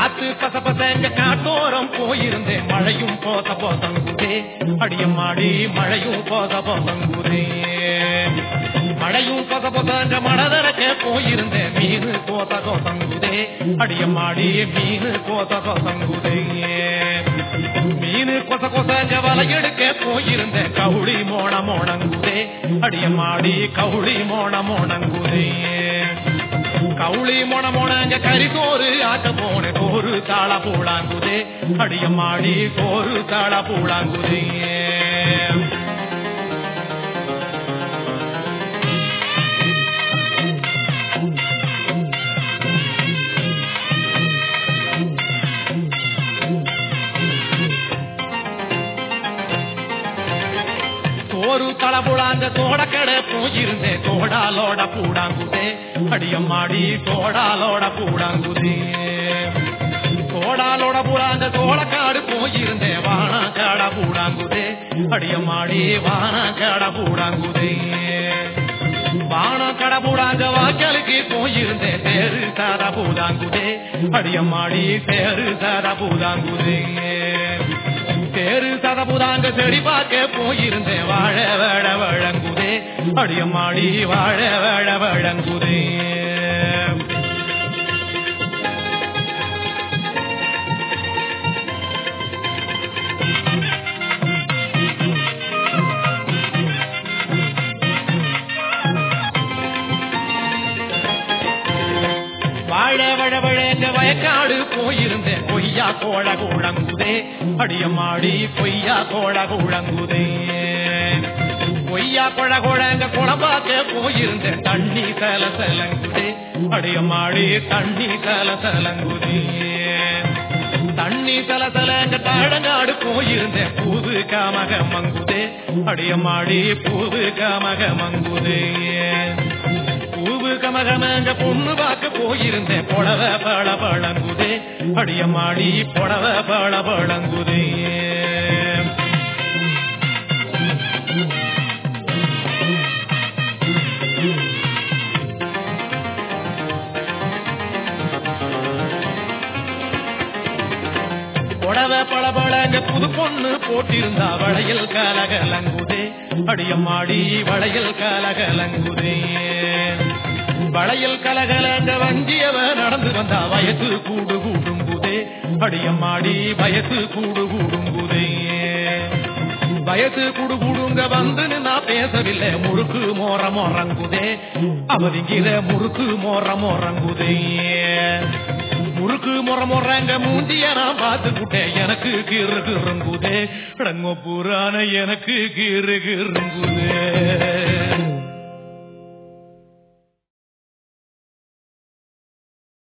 காத்து பச பசங்க காட்டோரம் போயிருந்தேன் மழையும் போத போதங்குதே அடியம்மாடி மழையும் போத போதங்குதே மழையும் போத போதங்க மனதரக்க போயிருந்தேன் மீனு போத போதங்குதே அடியம்மாடி மீனு போத போதங்குதே மீனு கொச கொசங்க வலையெடுக்க போயிருந்தேன் கவுளி மோன மோனங்குதே அடியம்மாடி கவுளி மோன மோனங்குதே கவுளி மோன மோனங்க கரிசோறு ஆக்க போன கோரு தாள பூளாங்குதே அடியம்மாடி கோரு தாள பூளாங்குதே ஒரு தளபுளாங்க தோடக்கடை போயிருந்தேன் தோடாலோட பூடாங்குதே அடியம்மாடி தோடாலோட பூடாங்குதே தோடாலோட பூடாங்க தோடக்காடு போயிருந்தேன் வானாக்காட பூடாங்குதே அடியம்மாடி வானாக்காட பூடாங்குதே வானாக்காட பூடாங்க வாய்க்காலுக்கு போயிருந்தேன் தேரு சார பூதாங்குதே அடியம்மாடி தேரு சார பூதாங்குதே தேரு சதபுதாங்க செடி பார்க்க போயிருந்தேன் வாழ வேட வழங்குதே அடியம்மாடி வாழ வேட வழங்குதே வாழ வழ வழங்க வயக்காடு போயிருந்தேன் பொய்யா கோழ கூழங்குதே அடியம்மாடி பொய்யா கோழ கூழங்குதே பொய்யா கொழ கோழங்க குளம்பாக்க போயிருந்தேன் தண்ணி சல சலங்குதே அடியம்மாடி தண்ணி சல சலங்குதே தண்ணி சல சலங்க தாழங்காடு போயிருந்தேன் பூது காமக மங்குதே அடியம்மாடி பூது காமக மங்குதே பூவு கமகமங்க பொண்ணு பார்க்க போயிருந்தேன் புடவ பழ பழங்குதே அடியம்மாடி புடவ பழ பழங்குதே புடவ பழ பழங்க புது பொண்ணு போட்டிருந்தா வளையல் கலகலங்குதே அடியம்மாடி வளையல் கலகலங்குதே வளையல் கலகலங்க வஞ்சியவ நடந்து வந்தா வயசு கூடு கூடுங்குதே அடியம்மாடி வயசு கூடு கூடுங்குதே வயசு கூடு கூடுங்க வந்து நான் பேசவில்லை முறுக்கு மோர மோரங்குதே அவதிங்கிற முறுக்கு மோர மோரங்குதே முறுக்கு மொற மொறங்க மூஞ்சிய நான் பார்த்துக்கிட்டேன் எனக்கு கீறு கீறுங்குதே இடங்கோ புறான எனக்கு கீறு கீறுங்குதே